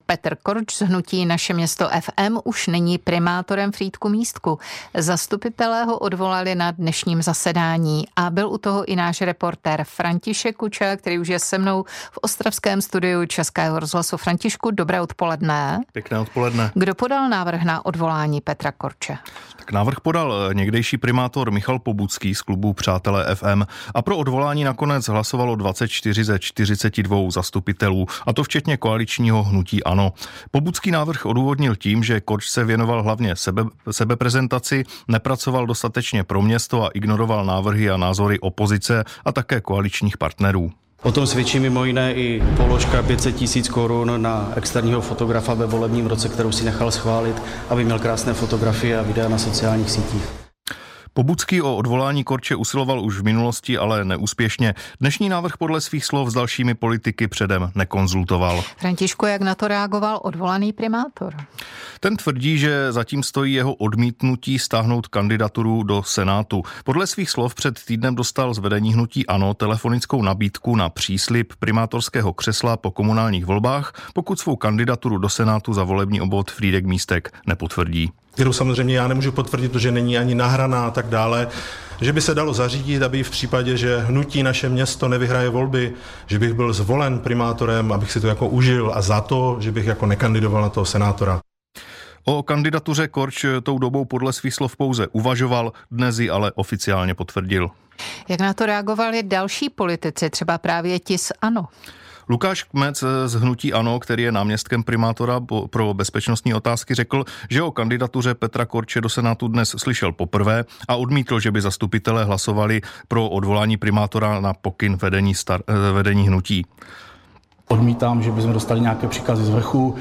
Petr Korč z hnutí Naše město FM už není primátorem Frýdku-Místku. Zastupitelé ho odvolali na dnešním zasedání a byl u toho i náš reportér František Kuča, který už je se mnou v ostravském studiu Českého rozhlasu. Františku, dobré odpoledne. Pěkné odpoledne. Kdo podal návrh na odvolání Petra Korče? Tak návrh podal někdejší primátor Michal Pobucký z klubu Přátelé FM a pro odvolání nakonec hlasovalo 24 ze 42 zastupitelů, a to včetně koaličního hnutí ANO. Pobucký návrh odůvodnil tím, že Korč se věnoval hlavně sebeprezentaci, nepracoval dostatečně pro město a ignoroval návrhy a názory opozice a také koaličních partnerů. O tom svědčí mimo jiné i položka 500 000 korun na externího fotografa ve volebním roce, kterou si nechal schválit, aby měl krásné fotografie a videa na sociálních sítích. Pobucký o odvolání Korče usiloval už v minulosti, ale neúspěšně. Dnešní návrh podle svých slov s dalšími politiky předem nekonzultoval. Františku, jak na to reagoval odvolaný primátor? Ten tvrdí, že zatím stojí jeho odmítnutí stáhnout kandidaturu do Senátu. Podle svých slov před týdnem dostal z vedení hnutí ANO telefonickou nabídku na příslib primátorského křesla po komunálních volbách, pokud svou kandidaturu do Senátu za volební obvod Frýdek-Místek nepotvrdí. Kterou samozřejmě já nemůžu potvrdit, protože není ani nahraná a tak dále, že by se dalo zařídit, aby v případě, že hnutí Naše město nevyhraje volby, že bych byl zvolen primátorem, abych si to jako užil a za to, že bych jako nekandidoval na toho senátora. O kandidatuře Korč tou dobou podle svých slov pouze uvažoval, dnes ji ale oficiálně potvrdil. Jak na to reagovali další politici, třeba právě ti z ANO? Lukáš Kmec z hnutí ANO, který je náměstkem primátora pro bezpečnostní otázky, řekl, že o kandidatuře Petra Korče do Senátu dnes slyšel poprvé a odmítl, že by zastupitelé hlasovali pro odvolání primátora na pokyn vedení hnutí. Odmítám, že bychom dostali nějaké příkazy z vrchu.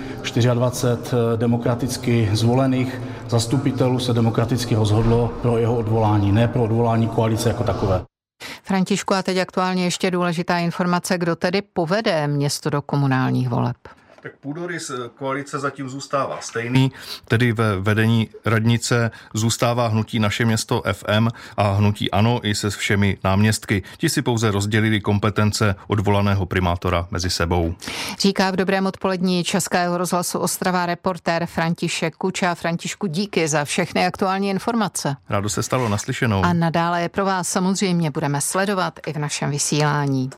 24 demokraticky zvolených zastupitelů se demokraticky rozhodlo pro jeho odvolání, ne pro odvolání koalice jako takové. Františku, a teď aktuálně ještě důležitá informace, kdo tedy povede město do komunálních voleb. Tak půdorys koalice zatím zůstává stejný, tedy ve vedení radnice zůstává hnutí Naše město FM a hnutí ANO i se všemi náměstky. Ti si pouze rozdělili kompetence odvolaného primátora mezi sebou. Říká v dobrém odpolední Českého rozhlasu Ostrava reportér František Kuča. Františku, díky za všechny aktuální informace. Rádo se stalo, naslyšenou. A nadále je pro vás samozřejmě budeme sledovat i v našem vysílání.